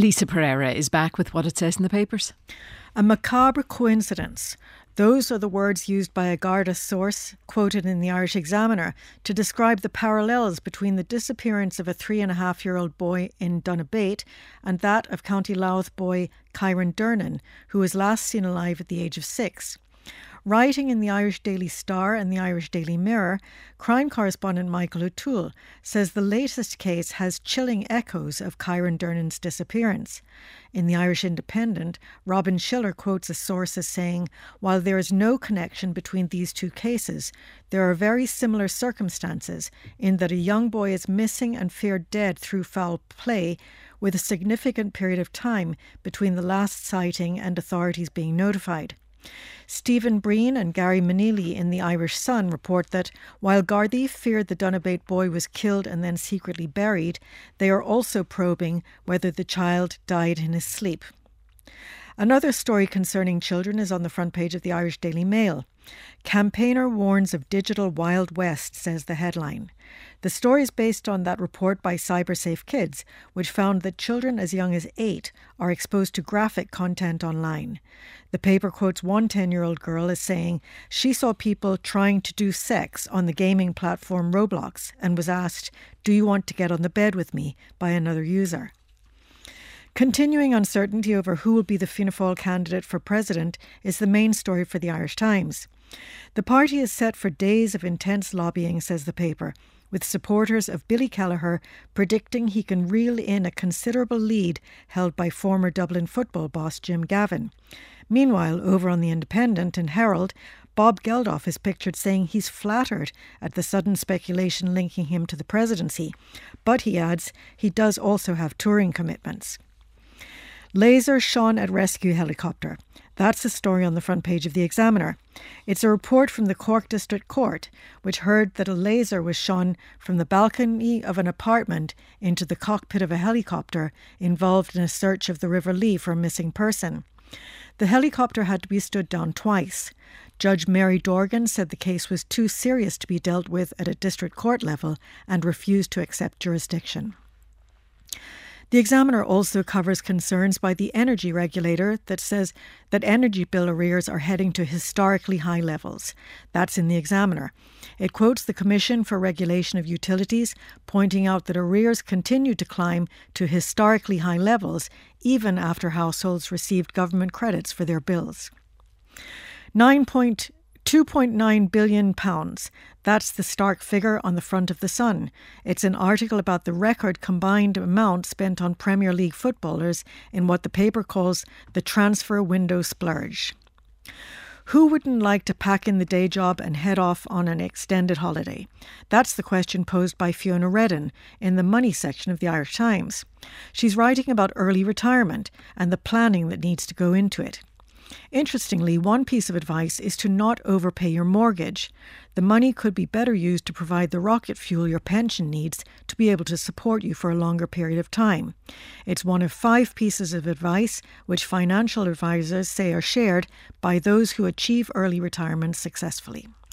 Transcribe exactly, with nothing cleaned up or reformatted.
Lisa Pereira is back with what it says in the papers. A macabre coincidence. Those are the words used by a Garda source, quoted in the Irish Examiner, to describe the parallels between the disappearance of a three-and-a-half-year-old boy in Donabate and that of County Louth boy Kyron Durnan, who was last seen alive at the age of six. Writing in the Irish Daily Star and the Irish Daily Mirror, crime correspondent Michael O'Toole says the latest case has chilling echoes of Kyron Durnan's disappearance. In the Irish Independent, Robin Schiller quotes a source as saying, while there is no connection between these two cases, there are very similar circumstances in that a young boy is missing and feared dead through foul play, with a significant period of time between the last sighting and authorities being notified. Stephen Breen and Gary Manili in the Irish Sun report that while Gardaí feared the Donabate boy was killed and then secretly buried, they are also probing whether the child died in his sleep. Another story concerning children is on the front page of the Irish Daily Mail. Campaigner warns of digital Wild West, says the headline. The story is based on that report by CyberSafe Kids, which found that children as young as eight are exposed to graphic content online. The paper quotes one ten-year-old girl as saying she saw people trying to do sex on the gaming platform Roblox and was asked, "Do you want to get on the bed with me?" by another user. Continuing uncertainty over who will be the Fianna Fáil candidate for president is the main story for the Irish Times. The party is set for days of intense lobbying, says the paper, with supporters of Billy Kelleher predicting he can reel in a considerable lead held by former Dublin football boss Jim Gavin. Meanwhile, over on the Independent and Herald, Bob Geldof is pictured saying he's flattered at the sudden speculation linking him to the presidency, but he adds he does also have touring commitments. Laser shone at rescue helicopter. That's the story on the front page of the Examiner. It's a report from the Cork District Court, which heard that a laser was shone from the balcony of an apartment into the cockpit of a helicopter involved in a search of the River Lee for a missing person. The helicopter had to be stood down twice. Judge Mary Dorgan said the case was too serious to be dealt with at a district court level and refused to accept jurisdiction. The Examiner also covers concerns by the energy regulator that says that energy bill arrears are heading to historically high levels. That's in the Examiner. It quotes the Commission for Regulation of Utilities, pointing out that arrears continue to climb to historically high levels even after households received government credits for their bills. two point nine billion pounds. That's the stark figure on the front of The Sun. It's an article about the record combined amount spent on Premier League footballers in what the paper calls the transfer window splurge. Who wouldn't like to pack in the day job and head off on an extended holiday? That's the question posed by Fiona Redden in the Money section of the Irish Times. She's writing about early retirement and the planning that needs to go into it. Interestingly, one piece of advice is to not overpay your mortgage. The money could be better used to provide the rocket fuel your pension needs to be able to support you for a longer period of time. It's one of five pieces of advice which financial advisors say are shared by those who achieve early retirement successfully.